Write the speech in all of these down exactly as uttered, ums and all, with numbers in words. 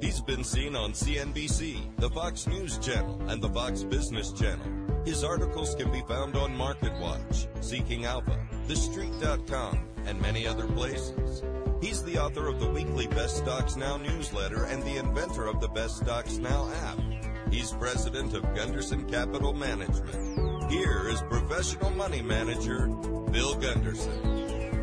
He's been seen on C N B C, the Fox News Channel, and the Fox Business Channel. His articles can be found on MarketWatch, Seeking Alpha, The Street dot com, and many other places. He's the author of the weekly Best Stocks Now newsletter and the inventor of the Best Stocks Now app. He's president of Gunderson Capital Management. Here is professional money manager, Bill Gunderson.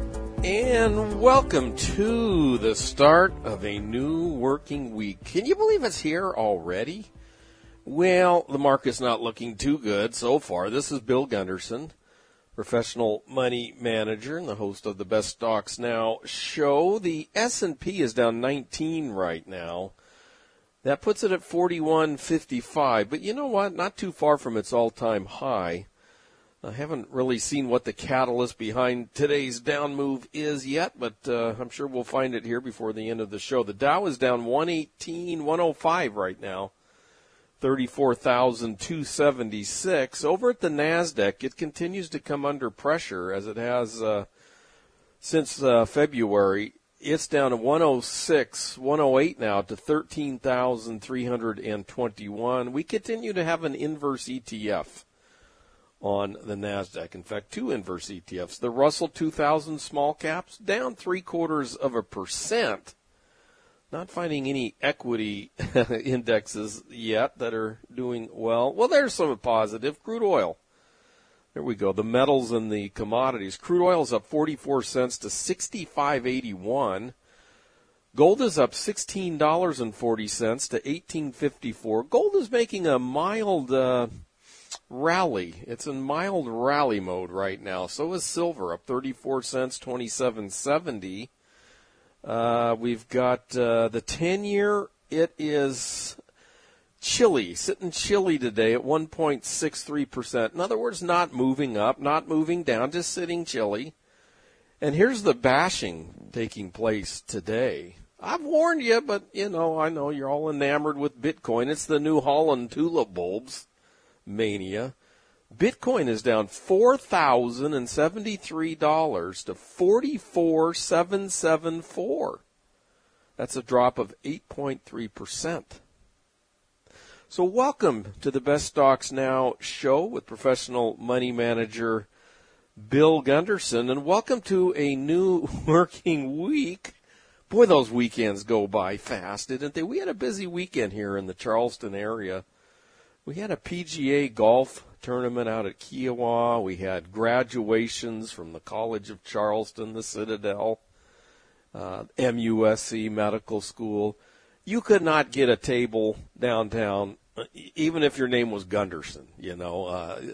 And welcome to the start of a new working week. Can you believe it's here already? Well, the market's not looking too good so far. This is Bill Gunderson, professional money manager and the host of the Best Stocks Now show. The S and P is down nineteen right now. That puts it at forty-one fifty-five. But you know what? Not too far from its all-time high. I haven't really seen what the catalyst behind today's down move is yet, but uh, I'm sure we'll find it here before the end of the show. The Dow is down one eighteen, one oh five right now, thirty-four thousand two hundred seventy-six. Over at the NASDAQ, it continues to come under pressure as it has uh, since uh, February. It's down to one oh six, one oh eight now to thirteen thousand three hundred twenty-one. We continue to have an inverse E T F on the NASDAQ. In fact, two inverse E T Fs. The Russell two thousand small caps down three quarters of a percent. Not finding any equity indexes yet that are doing well. Well, there's some positive. Crude oil. There we go. The metals and the commodities. Crude oil is up forty-four cents to sixty-five eighty-one. Gold is up sixteen dollars and forty cents to eighteen fifty-four. Gold is making a mild uh, rally. It's in mild rally mode right now. So is silver, up thirty-four cents, twenty-seven seventy. Uh, we've got uh, the ten-year. It is chilly, sitting chilly today at one point six three percent. In other words, not moving up, not moving down, just sitting chilly. And here's the bashing taking place today. I've warned you, but, you know, I know you're all enamored with Bitcoin. It's the New Holland tulip bulbs mania. Bitcoin is down four thousand seventy-three dollars to forty-four thousand seven hundred seventy-four. That's a drop of eight point three percent. So welcome to the Best Stocks Now show with professional money manager Bill Gunderson, and welcome to a new working week. Boy, those weekends go by fast, didn't they? We had a busy weekend here in the Charleston area. We had a P G A golf tournament out at Kiowa. We had graduations from the College of Charleston, the Citadel, uh, M U S C Medical School. You could not get a table downtown, even if your name was Gunderson, you know.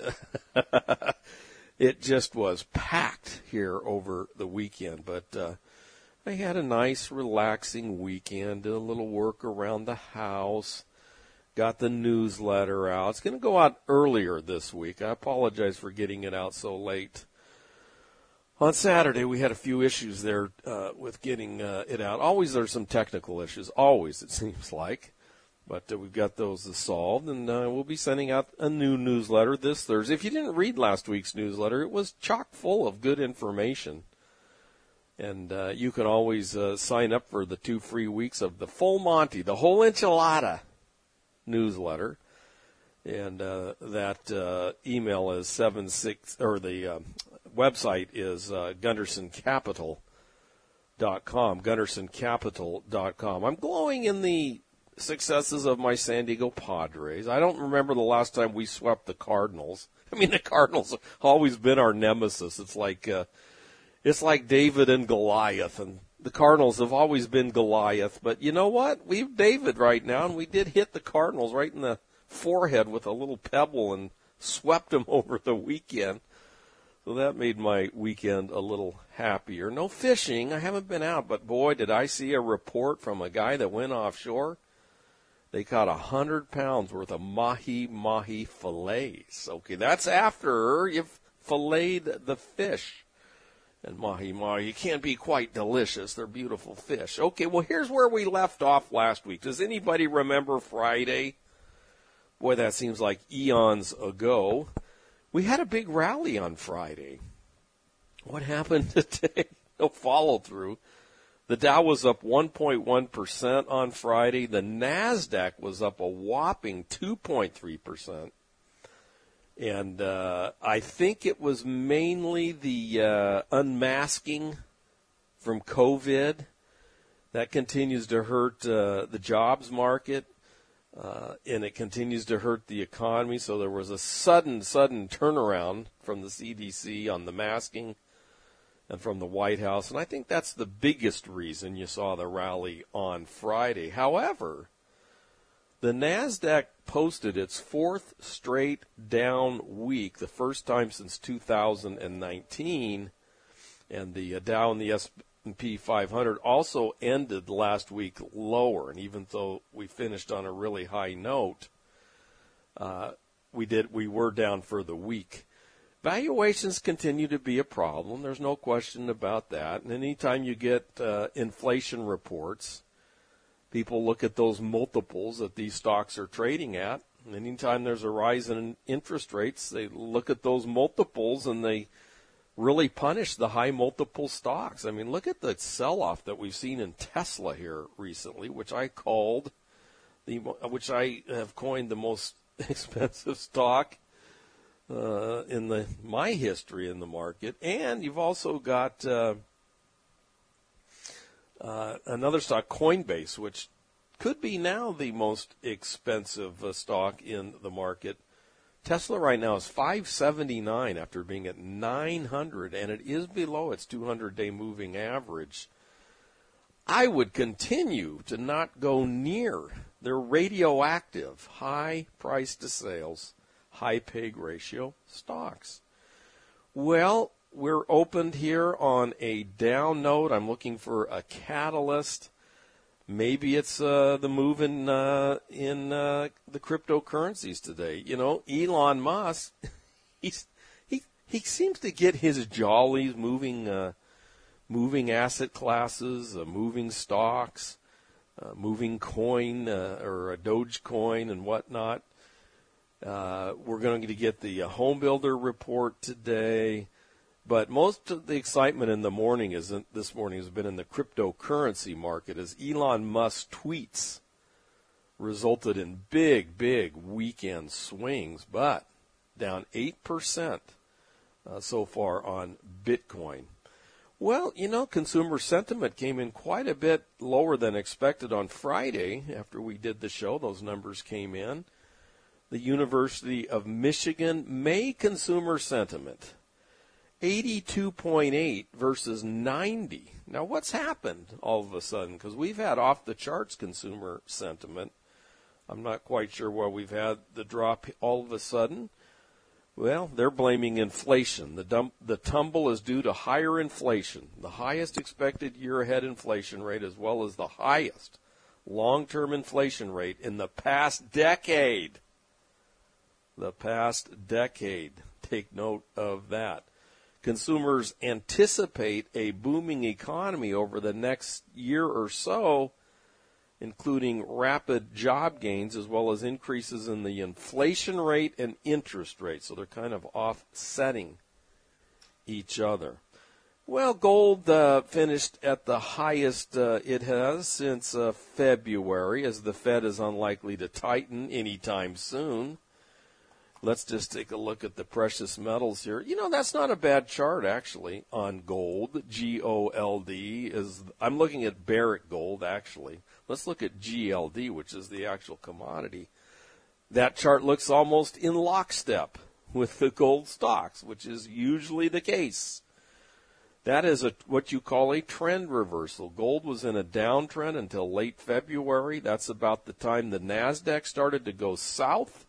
Uh, it just was packed here over the weekend. But uh, I had a nice, relaxing weekend, did a little work around the house. Got the newsletter out. It's going to go out earlier this week. I apologize for getting it out so late. On Saturday, we had a few issues there uh, with getting uh, it out. Always there's some technical issues. Always, it seems like. But uh, we've got those solved, and uh, we'll be sending out a new newsletter this Thursday. If you didn't read last week's newsletter, it was chock full of good information. And uh, you can always uh, sign up for the two free weeks of the Full Monty, the whole enchilada newsletter, and uh, that uh, email is seven six or the uh, website is uh, gunderson capital dot com. gunderson capital dot com. I'm glowing in the successes of my San Diego Padres. I don't remember the last time we swept the Cardinals. I mean, the Cardinals have always been our nemesis. It's like uh, it's like David and Goliath, and the Cardinals have always been Goliath, but you know what? We've David right now, and we did hit the Cardinals right in the forehead with a little pebble and swept them over the weekend. So that made my weekend a little happier. No fishing. I haven't been out, but boy, did I see a report from a guy that went offshore. They caught one hundred pounds worth of mahi-mahi fillets. Okay, that's after you've filleted the fish. And mahi-mahi can be quite delicious. They're beautiful fish. Okay, well, here's where we left off last week. Does anybody remember Friday? Boy, that seems like eons ago. We had a big rally on Friday. What happened today? No follow-through. The Dow was up one point one percent on Friday. The NASDAQ was up a whopping two point three percent. And uh, I think it was mainly the uh, unmasking from COVID that continues to hurt uh, the jobs market, uh, and it continues to hurt the economy. So there was a sudden, sudden turnaround from the C D C on the masking and from the White House, and I think that's the biggest reason you saw the rally on Friday. However, the NASDAQ posted its fourth straight down week, the first time since two thousand nineteen, and the Dow and the S and P five hundred also ended last week lower. And even though we finished on a really high note, uh, we did we were down for the week. Valuations continue to be a problem. There's no question about that. And anytime you get uh, inflation reports, people look at those multiples that these stocks are trading at. And anytime there's a rise in interest rates, they look at those multiples and they really punish the high multiple stocks. I mean, look at the sell-off that we've seen in Tesla here recently, which I called the, which I have coined the most expensive stock uh, in the my history in the market. And you've also got uh, Uh, another stock, Coinbase, which could be now the most expensive uh, stock in the market. Tesla right now is five seventy-nine after being at nine hundred, and it is below its two hundred day moving average. I would continue to not go near their radioactive, high price to sales, high P E G ratio stocks. Well, we're opened here on a down note. I'm looking for a catalyst. Maybe it's uh, the move in uh, in uh, the cryptocurrencies today. You know, Elon Musk, he's he he seems to get his jollies moving uh, moving asset classes, uh, moving stocks, uh, moving coin uh, or a Dogecoin and whatnot. Uh, we're going to get the uh, home builder report today. But most of the excitement in the morning is in, this morning has been in the cryptocurrency market as Elon Musk's tweets resulted in big, big weekend swings, but down eight percent uh, so far on Bitcoin. Well, you know, consumer sentiment came in quite a bit lower than expected on Friday after we did the show. Those numbers came in. The University of Michigan May consumer sentiment, eighty-two point eight versus ninety. Now, what's happened all of a sudden? Because we've had off-the-charts consumer sentiment. I'm not quite sure why we've had the drop all of a sudden. Well, they're blaming inflation. The, dump, the tumble is due to higher inflation, the highest expected year-ahead inflation rate, as well as the highest long-term inflation rate in the past decade. The past decade. Take note of that. Consumers anticipate a booming economy over the next year or so, including rapid job gains as well as increases in the inflation rate and interest rate. So they're kind of offsetting each other. Well, gold uh, finished at the highest uh, it has since uh, February, as the Fed is unlikely to tighten anytime soon. Let's just take a look at the precious metals here. You know, that's not a bad chart, actually, on gold. G O L D is, I'm looking at Barrick Gold, actually. Let's look at G L D, which is the actual commodity. That chart looks almost in lockstep with the gold stocks, which is usually the case. That is a, what you call a trend reversal. Gold was in a downtrend until late February. That's about the time the NASDAQ started to go south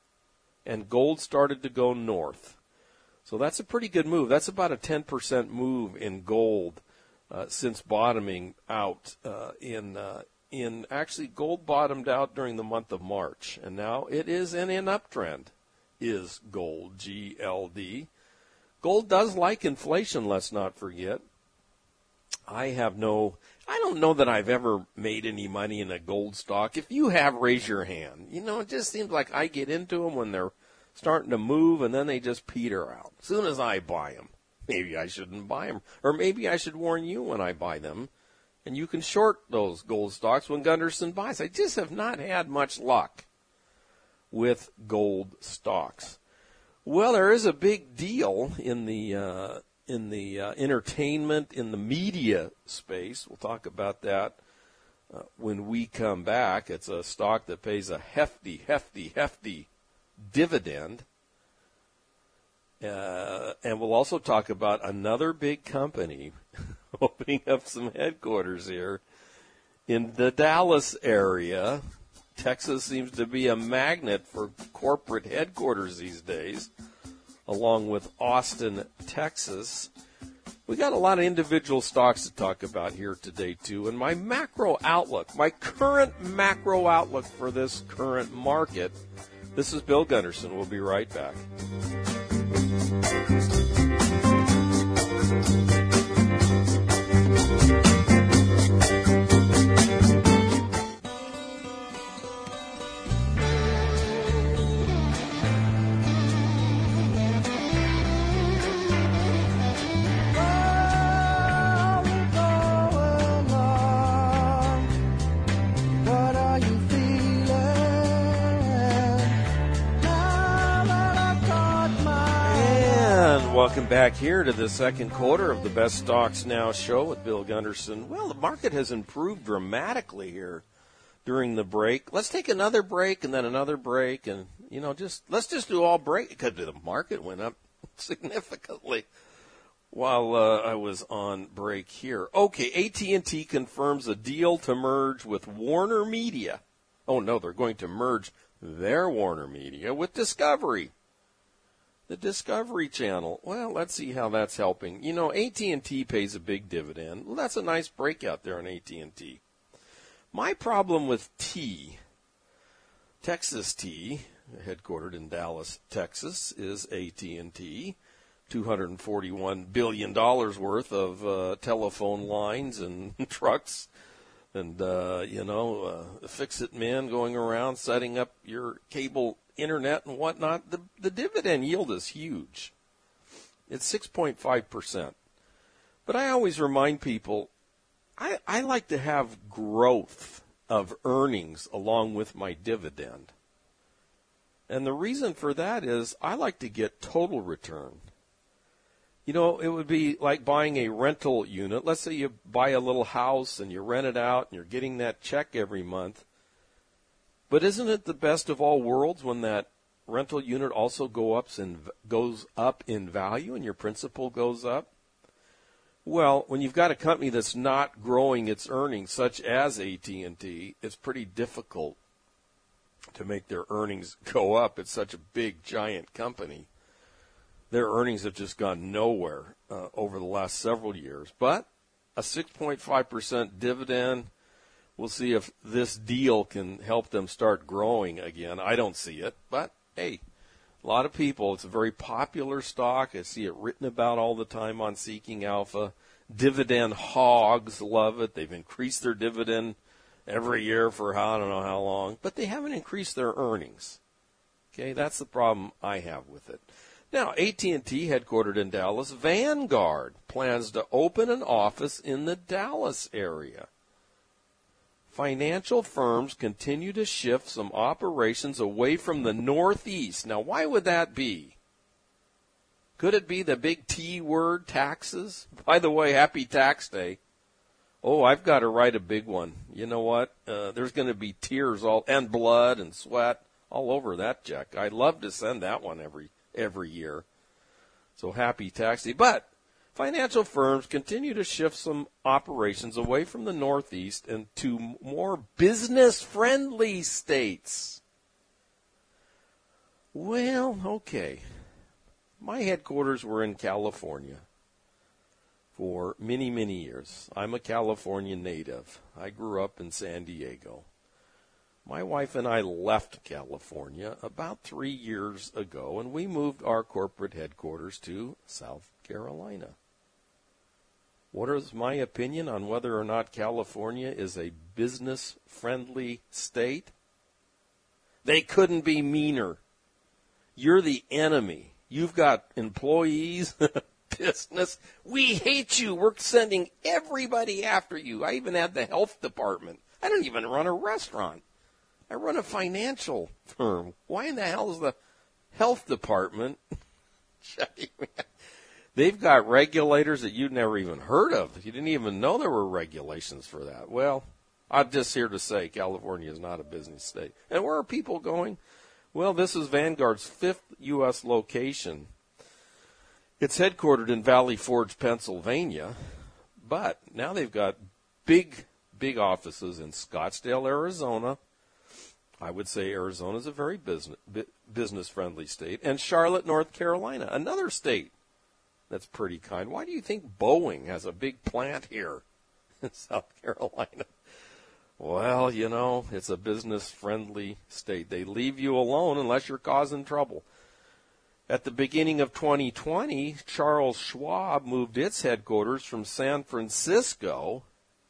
and gold started to go north. So that's a pretty good move. That's about a ten percent move in gold uh, since bottoming out uh, in uh, in actually gold bottomed out during the month of March, and now it is in an uptrend. Is gold, G L D. Gold does like inflation, let's not forget. I have no, I don't know that I've ever made any money in a gold stock. If you have, raise your hand. You know, it just seems like I get into them when they're starting to move and then they just peter out. As soon as I buy them, maybe I shouldn't buy them. Or maybe I should warn you when I buy them. And you can short those gold stocks when Gunderson buys. I just have not had much luck with gold stocks. Well, there is a big deal in the uh, in the uh, entertainment, in the media space. We'll talk about that uh, when we come back. It's a stock that pays a hefty, hefty, hefty dividend. Uh, and we'll also talk about another big company opening up some headquarters here in the Dallas area. Texas seems to be a magnet for corporate headquarters these days, along with Austin, Texas. We got a lot of individual stocks to talk about here today, too. And my macro outlook, my current macro outlook for this current market. This is Bill Gunderson. We'll be right back. Welcome back here to the second quarter of the Best Stocks Now show with Bill Gunderson. Well, the market has improved dramatically here during the break. Let's take another break and then another break, and you know, just let's just do all break because the market went up significantly while uh, I was on break here. Okay, A T and T confirms a deal to merge with Warner Media. Oh no, they're going to merge their Warner Media with Discovery. The Discovery Channel. Well, let's see how that's helping. You know, A T and T pays a big dividend. Well, that's a nice breakout there on A T and T. My problem with T, Texas T, headquartered in Dallas, Texas, is A T and T. two hundred forty-one billion dollars worth of uh, telephone lines and trucks and, uh, you know, uh, fix-it men going around setting up your cable internet and whatnot. The, the dividend yield is huge. It's six point five percent. But I always remind people, I, I like to have growth of earnings along with my dividend. And the reason for that is I like to get total return. You know, it would be like buying a rental unit. Let's say you buy a little house and you rent it out and you're getting that check every month. But isn't it the best of all worlds when that rental unit also go ups and goes up in value and your principal goes up? Well, when you've got a company that's not growing its earnings, such as A T and T, it's pretty difficult to make their earnings go up. It's such a big, giant company. Their earnings have just gone nowhere uh, over the last several years. But a six point five percent dividend, we'll see if this deal can help them start growing again. I don't see it, but hey, a lot of people, it's a very popular stock. I see it written about all the time on Seeking Alpha. Dividend hogs love it. They've increased their dividend every year for I don't know how long, but they haven't increased their earnings. Okay, that's the problem I have with it. Now, A T and T, headquartered in Dallas, Vanguard plans to open an office in the Dallas area. Financial firms continue to shift some operations away from the Northeast. Now, why would that be? Could it be the big T word, taxes? By the way, happy tax day. Oh, I've got to write a big one. You know what? Uh, there's going to be tears all and blood and sweat all over that check. I'd love to send that one every every year. So happy tax day. But financial firms continue to shift some operations away from the Northeast and to more business-friendly states. Well, okay. My headquarters were in California for many, many years. I'm a California native. I grew up in San Diego. My wife and I left California about three years ago, and we moved our corporate headquarters to South Carolina. What is my opinion on whether or not California is a business-friendly state? They couldn't be meaner. You're the enemy. You've got employees business. We hate you. We're sending everybody after you. I even had the health department. I don't even run a restaurant. I run a financial firm. Why in the hell is the health department shutting me out? They've got regulators that you'd never even heard of. You didn't even know there were regulations for that. Well, I'm just here to say California is not a business state. And where are people going? Well, this is Vanguard's fifth U S location. It's headquartered in Valley Forge, Pennsylvania, but now they've got big, big offices in Scottsdale, Arizona. I would say Arizona is a very business, business-friendly state. And Charlotte, North Carolina, another state that's pretty kind. Why do you think Boeing has a big plant here in South Carolina? Well, you know, it's a business-friendly state. They leave you alone unless you're causing trouble. At the beginning of twenty twenty, Charles Schwab moved its headquarters from San Francisco,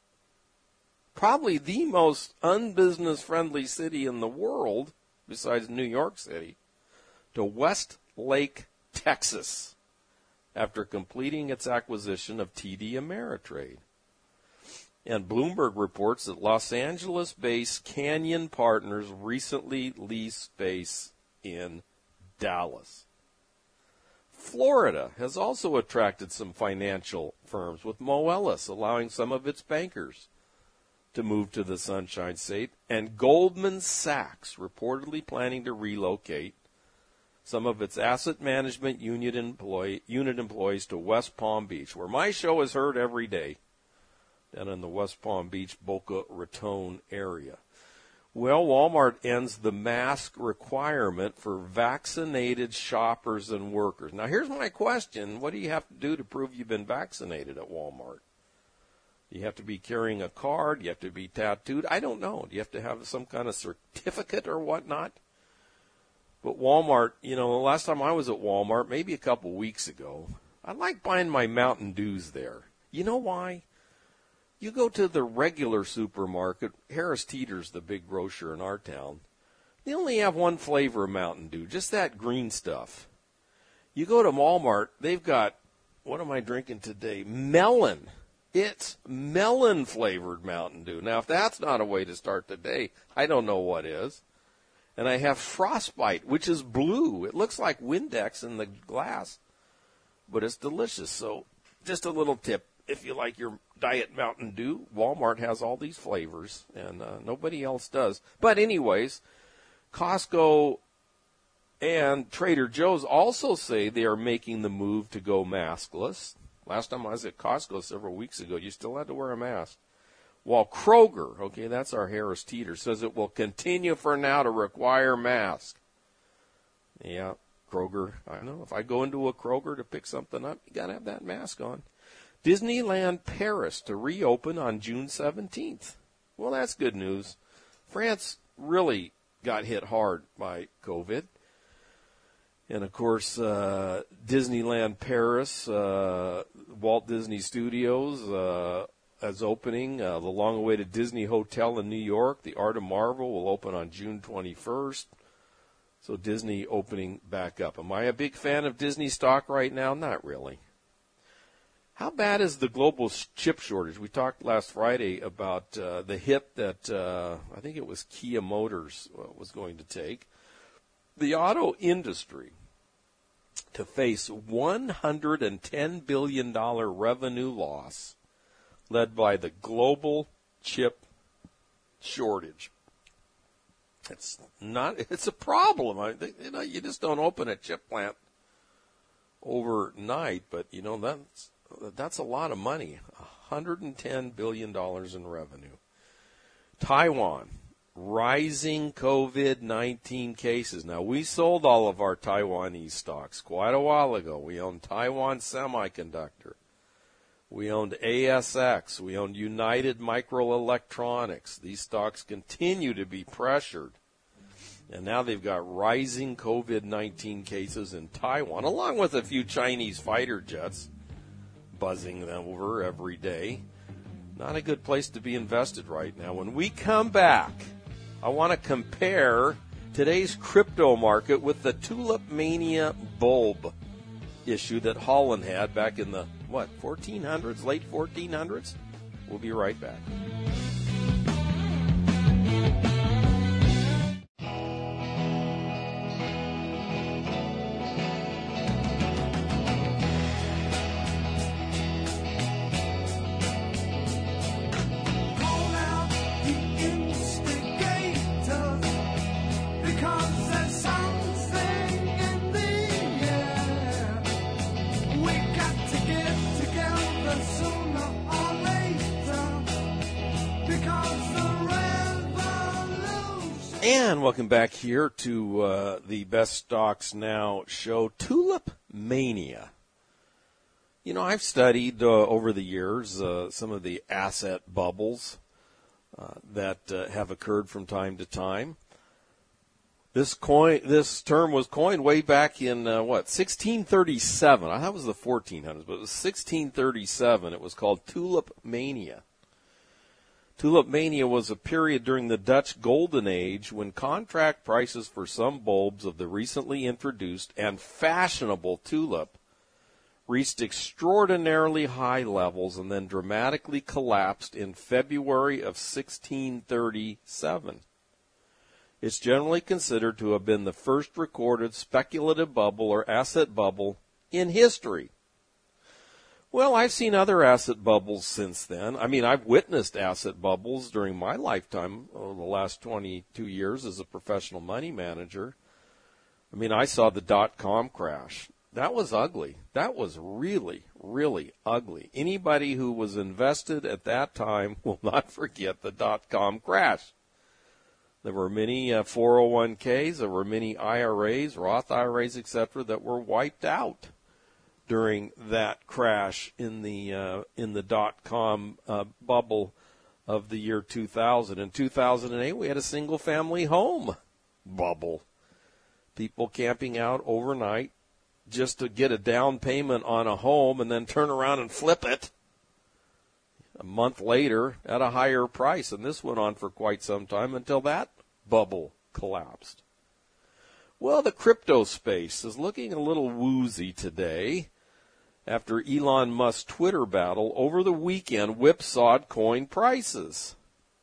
probably the most unbusiness-friendly city in the world, besides New York City, to Westlake, Texas, after completing its acquisition of T D Ameritrade. And Bloomberg reports that Los Angeles-based Canyon Partners recently leased space in Dallas. Florida has also attracted some financial firms, with Moelis allowing some of its bankers to move to the Sunshine State, and Goldman Sachs reportedly planning to relocate some of its asset management unit, employee, unit employees to West Palm Beach, where my show is heard every day, down in the West Palm Beach, Boca Raton area. Well, Walmart ends the mask requirement for vaccinated shoppers and workers. Now, here's my question. What do you have to do to prove you've been vaccinated at Walmart? Do you have to be carrying a card? Do you have to be tattooed? I don't know. Do you have to have some kind of certificate or whatnot? But Walmart, you know, the last time I was at Walmart, maybe a couple weeks ago, I like buying my Mountain Dews there. You know why? You go to the regular supermarket, Harris Teeter's the big grocer in our town. They only have one flavor of Mountain Dew, just that green stuff. You go to Walmart, they've got, what am I drinking today? Melon. It's melon-flavored Mountain Dew. Now, if that's not a way to start the day, I don't know what is. And I have Frostbite, which is blue. It looks like Windex in the glass, but it's delicious. So just a little tip. If you like your Diet Mountain Dew, Walmart has all these flavors, and uh, nobody else does. But anyways, Costco and Trader Joe's also say they are making the move to go maskless. Last time I was at Costco several weeks ago, you still had to wear a mask. While Kroger, okay, that's our Harris Teeter, says it will continue for now to require masks. Yeah, Kroger, I know. If I go into a Kroger to pick something up, you got to have that mask on. Disneyland Paris to reopen on June seventeenth. Well, that's good news. France really got hit hard by COVID. And, of course, uh, Disneyland Paris, uh, Walt Disney Studios uh, is opening. Uh, the long-awaited Disney Hotel in New York, the Art of Marvel, will open on June twenty-first. So Disney opening back up. Am I a big fan of Disney stock right now? Not really. How bad is the global chip shortage? We talked last Friday about uh, the hit that uh, I think it was Kia Motors uh, was going to take. The auto industry to face one hundred ten billion dollars revenue loss led by the global chip shortage. It's not. It's a problem. I think, you know, you just don't open a chip plant overnight, but you know that's that's a lot of money. one hundred ten billion dollars in revenue. Taiwan, rising COVID nineteen cases. Now, we sold all of our Taiwanese stocks quite a while ago. We owned Taiwan Semiconductor. We owned A S X. We owned United Microelectronics. These stocks continue to be pressured. And now they've got rising COVID nineteen cases in Taiwan, along with a few Chinese fighter jets buzzing them over every day. Not a good place to be invested right now. When we come back, I want to compare today's crypto market with the Tulip Mania bulb. issue that Holland had back in the, what, fourteen hundreds, late fourteen hundreds? We'll be right back. And welcome back here to uh, the Best Stocks Now show, Tulip Mania. You know, I've studied uh, over the years uh, some of the asset bubbles uh, that uh, have occurred from time to time. This coin, this term was coined way back in uh, what, sixteen thirty-seven. I thought it was the fourteen hundreds, but it was sixteen thirty-seven. It was called Tulip Mania. Tulip Mania was a period during the Dutch Golden Age when contract prices for some bulbs of the recently introduced and fashionable tulip reached extraordinarily high levels and then dramatically collapsed in February of sixteen thirty-seven. It's generally considered to have been the first recorded speculative bubble or asset bubble in history. Well, I've seen other asset bubbles since then. I mean, I've witnessed asset bubbles during my lifetime, oh, the last twenty-two years as a professional money manager. I mean, I saw the dot-com crash. That was ugly. That was really, really ugly. Anybody who was invested at that time will not forget the dot-com crash. There were many uh, four oh one k's, there were many I R As, Roth I R As, et cetera, that were wiped out during that crash in the uh, in the dot-com uh, bubble of the year two thousand. In two thousand eight, we had a single-family home bubble. People camping out overnight just to get a down payment on a home and then turn around and flip it a month later at a higher price. And this went on for quite some time until that bubble collapsed. Well, the crypto space is looking a little woozy today after Elon Musk's Twitter battle over the weekend whipsawed coin prices.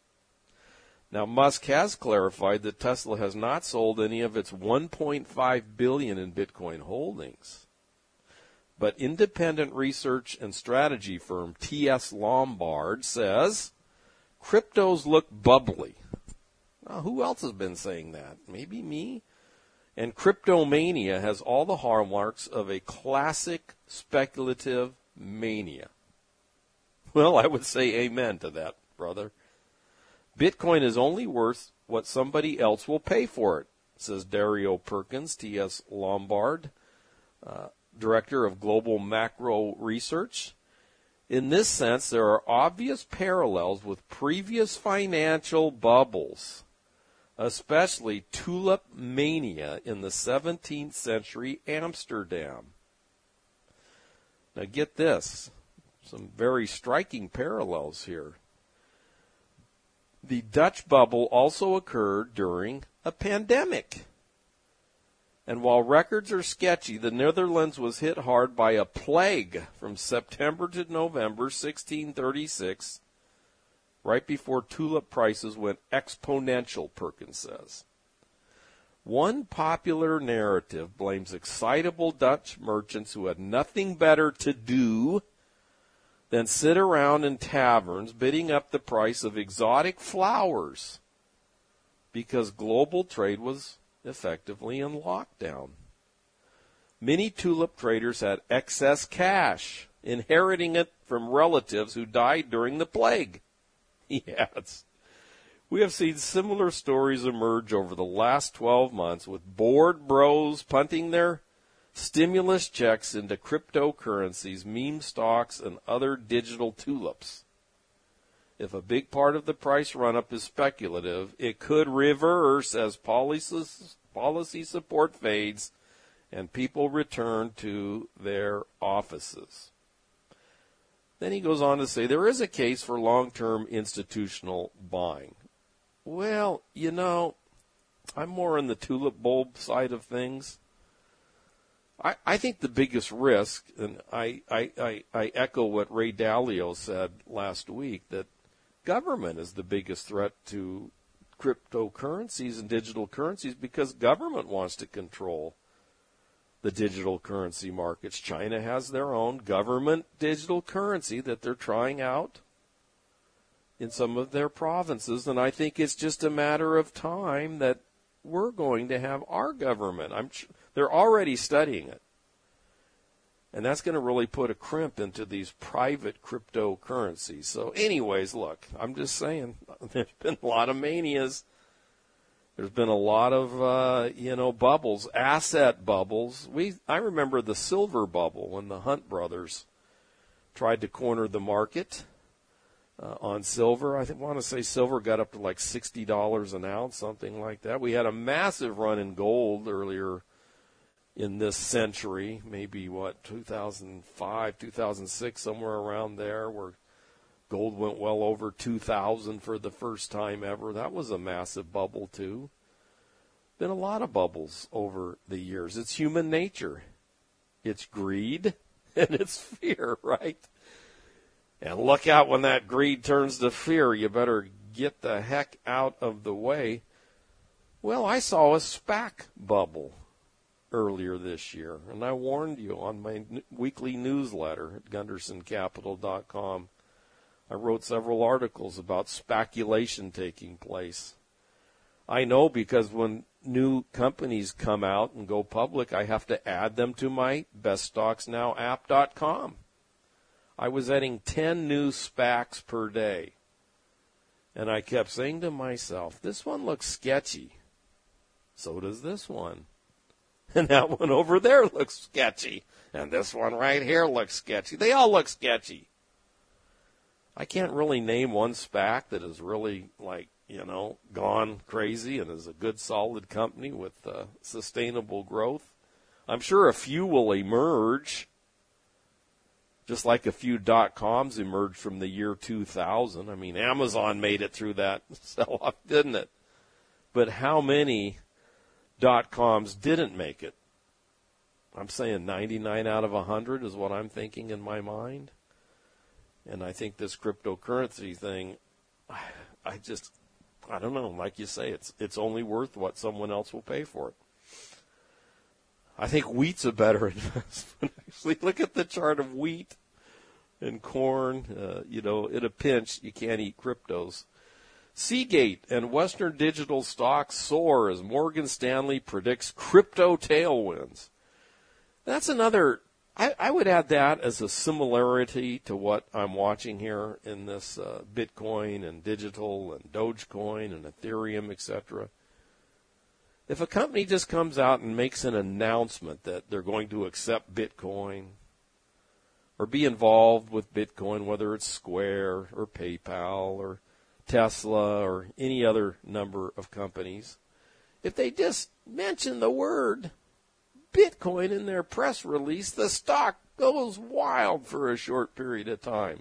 Now, Musk has clarified that Tesla has not sold any of its one point five billion dollars in Bitcoin holdings. But independent research and strategy firm T S Lombard says cryptos look bubbly. Now, who else has been saying that? Maybe me? And cryptomania has all the hallmarks of a classic speculative mania. Well, I would say amen to that, brother. Bitcoin is only worth what somebody else will pay for it, says Dario Perkins, T S Lombard, uh, Director of Global Macro Research. In this sense, there are obvious parallels with previous financial bubbles, especially tulip mania in the seventeenth century Amsterdam. Now get this, some very striking parallels here. The Dutch bubble also occurred during a pandemic. And while records are sketchy, the Netherlands was hit hard by a plague from September to November sixteen thirty-six, right before tulip prices went exponential, Perkins says. One popular narrative blames excitable Dutch merchants who had nothing better to do than sit around in taverns bidding up the price of exotic flowers because global trade was effectively in lockdown. Many tulip traders had excess cash, inheriting it from relatives who died during the plague. Yes. We have seen similar stories emerge over the last twelve months with bored bros punting their stimulus checks into cryptocurrencies, meme stocks, and other digital tulips. If a big part of the price run-up is speculative, it could reverse as policy, policy support fades and people return to their offices. Then he goes on to say there is a case for long-term institutional buying. Well, you know, I'm more on the tulip bulb side of things. I, I think the biggest risk, and I, I, I, I echo what Ray Dalio said last week, that government is the biggest threat to cryptocurrencies and digital currencies because government wants to control the digital currency markets. China has their own government digital currency that they're trying out in some of their provinces, and I think it's just a matter of time that we're going to have our government. I'm they're already studying it. And that's going to really put a crimp into these private cryptocurrencies. So anyways, look, I'm just saying, there's been a lot of manias. There's been a lot of, uh, you know, bubbles, asset bubbles. We I remember the silver bubble when the Hunt brothers tried to corner the market uh, on silver. I think, want to say silver got up to like sixty dollars an ounce, something like that. We had a massive run in gold earlier in this century, maybe, what, two thousand five, two thousand six, somewhere around there, where gold went well over two thousand for the first time ever. That was a massive bubble, too. Been a lot of bubbles over the years. It's human nature. It's greed and it's fear, right? And look out when that greed turns to fear. You better get the heck out of the way. Well, I saw a SPAC bubble earlier this year, and I warned you on my n- weekly newsletter at gunderson capital dot com. I wrote several articles about speculation taking place. I know because when new companies come out and go public, I have to add them to my best stocks now app dot com. I was adding ten new SPACs per day, and I kept saying to myself, this one looks sketchy. So does this one. And that one over there looks sketchy. And this one right here looks sketchy. They all look sketchy. I can't really name one SPAC that is really, like, you know, gone crazy and is a good, solid company with uh, sustainable growth. I'm sure a few will emerge, just like a few dot-coms emerged from the year two thousand. I mean, Amazon made it through that sell-off, didn't it? But how many dot-coms didn't make it? I'm saying ninety-nine out of one hundred is what I'm thinking in my mind. And I think this cryptocurrency thing, I just, I don't know, like you say, it's it's only worth what someone else will pay for it. I think wheat's a better investment. Actually, look at the chart of wheat and corn. Uh, you know, in a pinch, you can't eat cryptos. Seagate and Western Digital stocks soar as Morgan Stanley predicts crypto tailwinds. That's another, I, I would add that as a similarity to what I'm watching here in this uh, Bitcoin and digital and Dogecoin and Ethereum, et cetera. If a company just comes out and makes an announcement that they're going to accept Bitcoin or be involved with Bitcoin, whether it's Square or PayPal or Tesla or any other number of companies, if they just mention the word Bitcoin in their press release, the stock goes wild for a short period of time.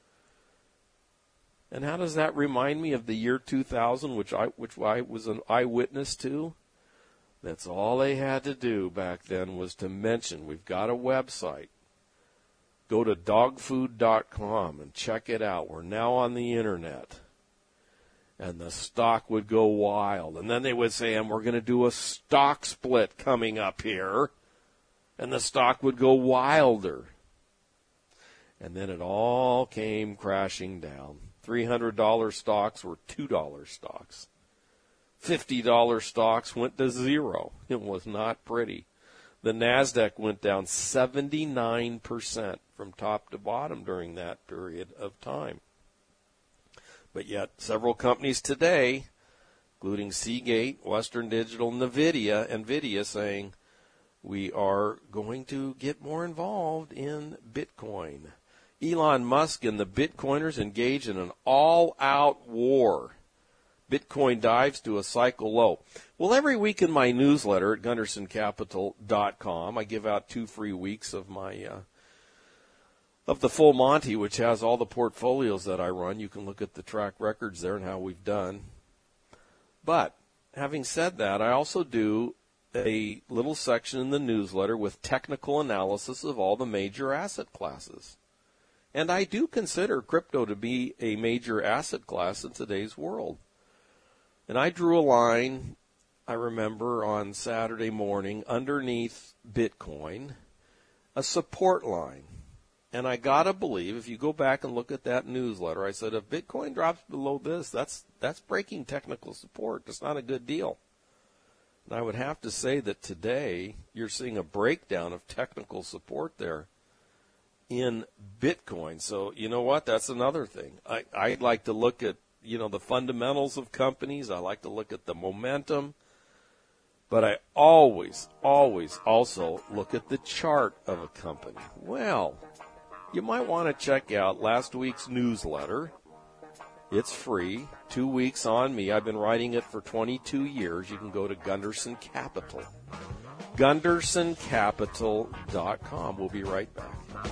And how does that remind me of the year two thousand, which I which I was an eyewitness to? That's all they had to do back then was to mention, we've got a website. Go to dog food dot com and check it out. We're now on the internet. And the stock would go wild. And then they would say, and we're going to do a stock split coming up here. And the stock would go wilder. And then it all came crashing down. three hundred dollars stocks were two dollars stocks. fifty dollars stocks went to zero. It was not pretty. The NASDAQ went down seventy-nine percent from top to bottom during that period of time. But yet, several companies today, including Seagate, Western Digital, NVIDIA, NVIDIA saying, we are going to get more involved in Bitcoin. Elon Musk and the Bitcoiners engage in an all-out war. Bitcoin dives to a cycle low. Well, every week in my newsletter at gunderson capital dot com, I give out two free weeks of my uh, of the Full Monty, which has all the portfolios that I run. You can look at the track records there and how we've done. But having said that, I also do a little section in the newsletter with technical analysis of all the major asset classes. And I do consider crypto to be a major asset class in today's world. And I drew a line, I remember, on Saturday morning underneath Bitcoin, a support line. And I got to believe, if you go back and look at that newsletter, I said, if Bitcoin drops below this, that's that's breaking technical support. That's not a good deal. And I would have to say that today you're seeing a breakdown of technical support there in Bitcoin. So, you know what? That's another thing. I, I like to look at, you know, the fundamentals of companies. I like to look at the momentum. But I always, always also look at the chart of a company. Well, you might want to check out last week's newsletter. It's free. Two weeks on me. I've been writing it for twenty-two years. You can go to Gunderson Capital. Gunderson Capital dot com. We'll be right back.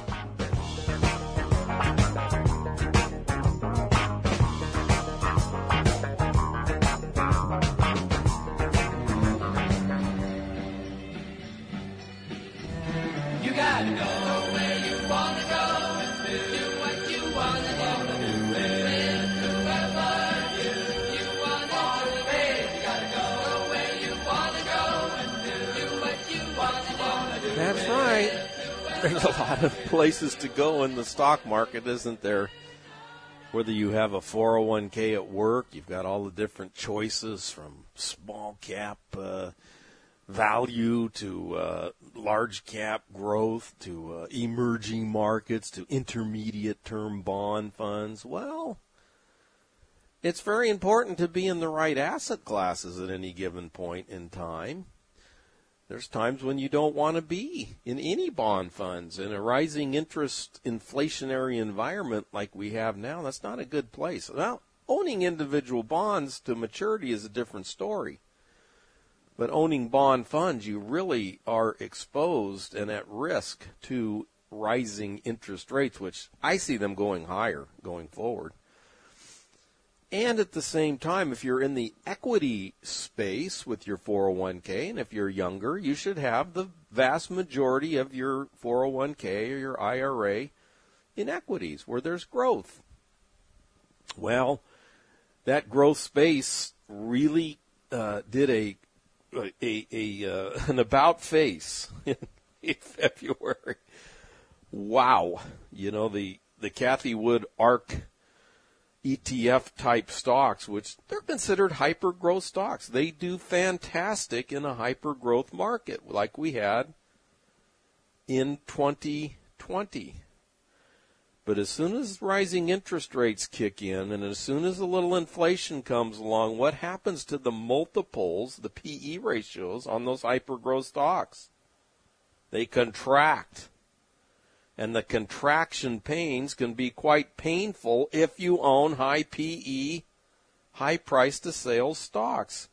You gotta go where you wanna go and do what you wanna do. Live whoever you, you wanna do. You gotta go where you wanna go and do what you wanna do. That's right. There's a lot of places to go in the stock market, isn't there? Whether you have a four oh one k at work, you've got all the different choices from small cap uh, value to uh, large cap growth to uh, emerging markets to intermediate term bond funds. Well, it's very important to be in the right asset classes at any given point in time. There's times when you don't want to be in any bond funds. In a rising interest inflationary environment like we have now, that's not a good place. Now, owning individual bonds to maturity is a different story. But owning bond funds, you really are exposed and at risk to rising interest rates, which I see them going higher going forward. And at the same time, if you're in the equity space with your four oh one k, and if you're younger, you should have the vast majority of your four oh one k or your I R A in equities where there's growth. Well, that growth space really uh, did a a, a uh, an about face in February. Wow. You know, the, the Cathie Wood ARK E T F type stocks, which they're considered hyper growth stocks. They do fantastic in a hyper growth market like we had in twenty twenty. But as soon as rising interest rates kick in and as soon as a little inflation comes along, what happens to the multiples, the P E ratios on those hyper growth stocks? They contract. And the contraction pains can be quite painful if you own high P E, high price to sales stocks.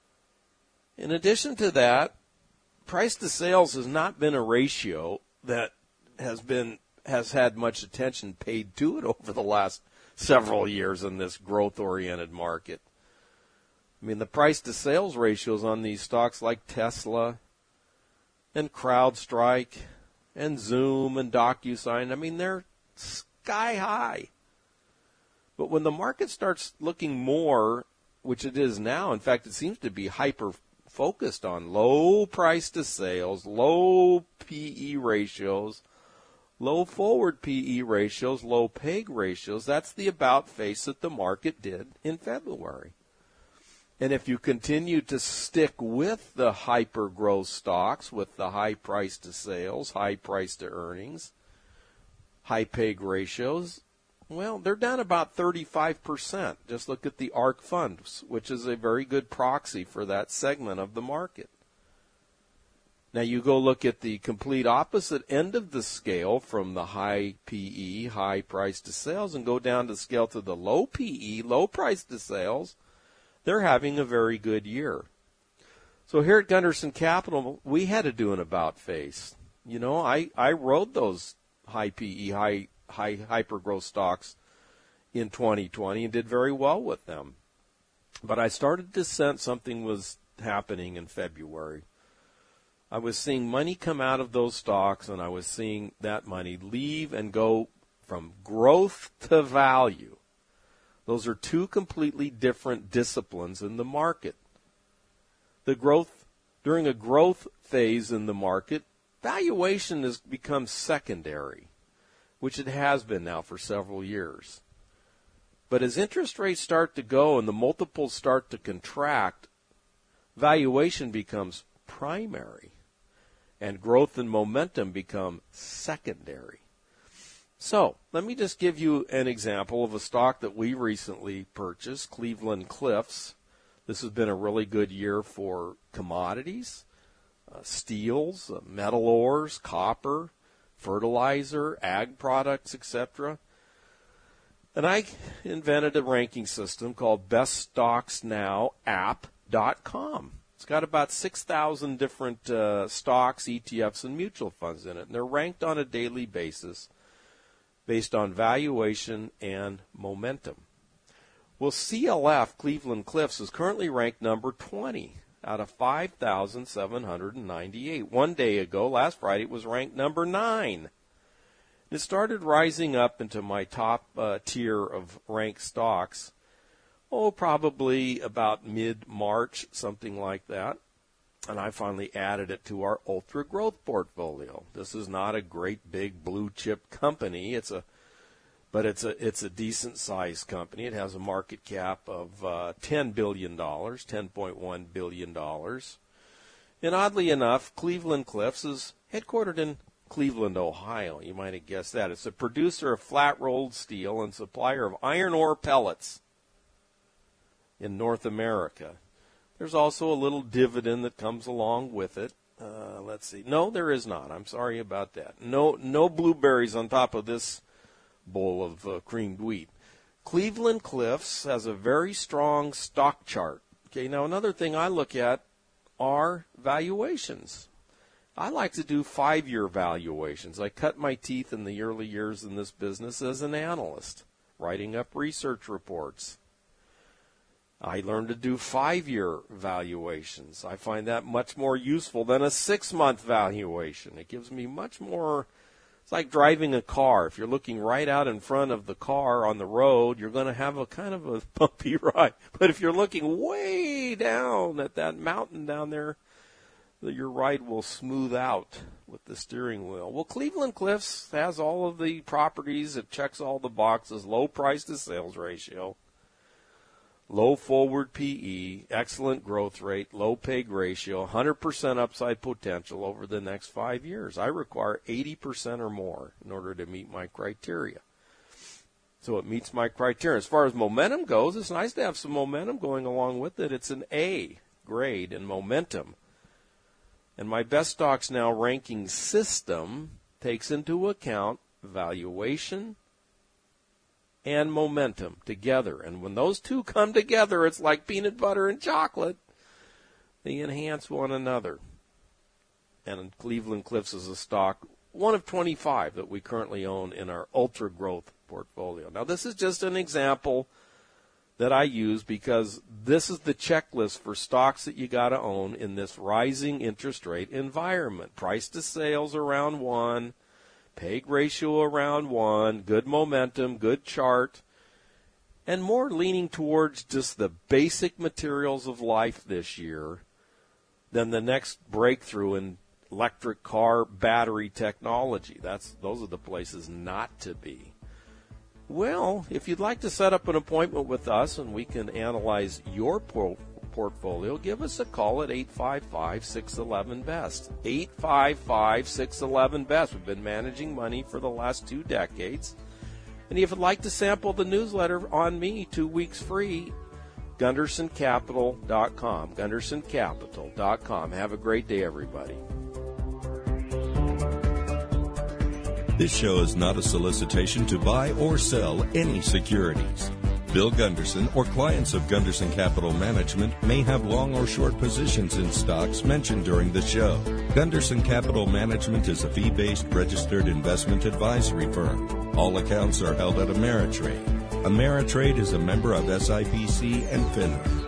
In addition to that, price to sales has not been a ratio that has been has had much attention paid to it over the last several years in this growth-oriented market. I mean, the price to sales ratios on these stocks like Tesla and CrowdStrike and Zoom and DocuSign, I mean, they're sky high. But when the market starts looking more, which it is now, in fact, it seems to be hyper-focused on low price to sales, low P E ratios, low forward P E ratios, low P E G ratios, that's the about face that the market did in February. And if you continue to stick with the hyper growth stocks with the high price to sales, high price to earnings, high P E G ratios, well, they're down about thirty-five percent. Just look at the ARK funds, which is a very good proxy for that segment of the market. Now you go look at the complete opposite end of the scale from the high P E, high price to sales, and go down the scale to the low P E, low price to sales. They're having a very good year. So here at Gunderson Capital, we had to do an about face. You know, I, I rode those high P E, high high hyper growth stocks in twenty twenty and did very well with them. But I started to sense something was happening in February. I was seeing money come out of those stocks, and I was seeing that money leave and go from growth to value. Those are two completely different disciplines in the market. The growth, during a growth phase in the market, valuation has become secondary, which it has been now for several years. But as interest rates start to go and the multiples start to contract, valuation becomes primary, and growth and momentum become secondary. So, let me just give you an example of a stock that we recently purchased, Cleveland-Cliffs. This has been a really good year for commodities, uh, steels, uh, metal ores, copper, fertilizer, ag products, et cetera. And I invented a ranking system called best stocks now app dot com. It's got about six thousand different uh, stocks, E T Fs, and mutual funds in it. And they're ranked on a daily basis based on valuation and momentum. Well, C L F, Cleveland-Cliffs, is currently ranked number twenty out of five thousand seven hundred ninety-eight. One day ago, last Friday, it was ranked number nine. It started rising up into my top uh, tier of ranked stocks, oh, probably about mid-March, something like that. And I finally added it to our ultra growth portfolio. This is not a great big blue chip company. It's a, but it's a it's a decent sized company. It has a market cap of uh, ten billion dollars, ten point one billion dollars. And oddly enough, Cleveland-Cliffs is headquartered in Cleveland, Ohio. You might have guessed that. It's a producer of flat rolled steel and supplier of iron ore pellets in North America. There's also a little dividend that comes along with it. Uh, let's see. No, there is not. I'm sorry about that. No, no blueberries on top of this bowl of uh, creamed wheat. Cleveland-Cliffs has a very strong stock chart. Okay, now another thing I look at are valuations. I like to do five-year valuations. I cut my teeth in the early years in this business as an analyst, writing up research reports. I learned to do five-year valuations. I find that much more useful than a six-month valuation. It gives me much more. It's like driving a car. If you're looking right out in front of the car on the road, you're going to have a kind of a bumpy ride. But if you're looking way down at that mountain down there, your ride will smooth out with the steering wheel. Well, Cleveland-Cliffs has all of the properties. It checks all the boxes. Low price to sales ratio, low forward P E, excellent growth rate, low P E G ratio, one hundred percent upside potential over the next five years. I require eighty percent or more in order to meet my criteria. So it meets my criteria. As far as momentum goes, it's nice to have some momentum going along with it. It's an A grade in momentum. And my best stocks now ranking system takes into account valuation and momentum together. And when those two come together, it's like peanut butter and chocolate. They enhance one another. And Cleveland-Cliffs is a stock, one of twenty-five that we currently own in our ultra growth portfolio. Now, this is just an example that I use because this is the checklist for stocks that you got to own in this rising interest rate environment. Price to sales around one, P E G ratio around one, good momentum, good chart, and more leaning towards just the basic materials of life this year than the next breakthrough in electric car battery technology. That's those are the places not to be. Well, if you'd like to set up an appointment with us and we can analyze your por- portfolio, give us a call at eight five five, six one one, B E S T. eight five five, six one one, B E S T. We've been managing money for the last two decades. And if you'd like to sample the newsletter on me, two weeks free, Gunderson Capital dot com. Gunderson Capital dot com. Have a great day, everybody. This show is not a solicitation to buy or sell any securities. Bill Gunderson or clients of Gunderson Capital Management may have long or short positions in stocks mentioned during the show. Gunderson Capital Management is a fee-based registered investment advisory firm. All accounts are held at Ameritrade. Ameritrade is a member of S I P C and FINRA.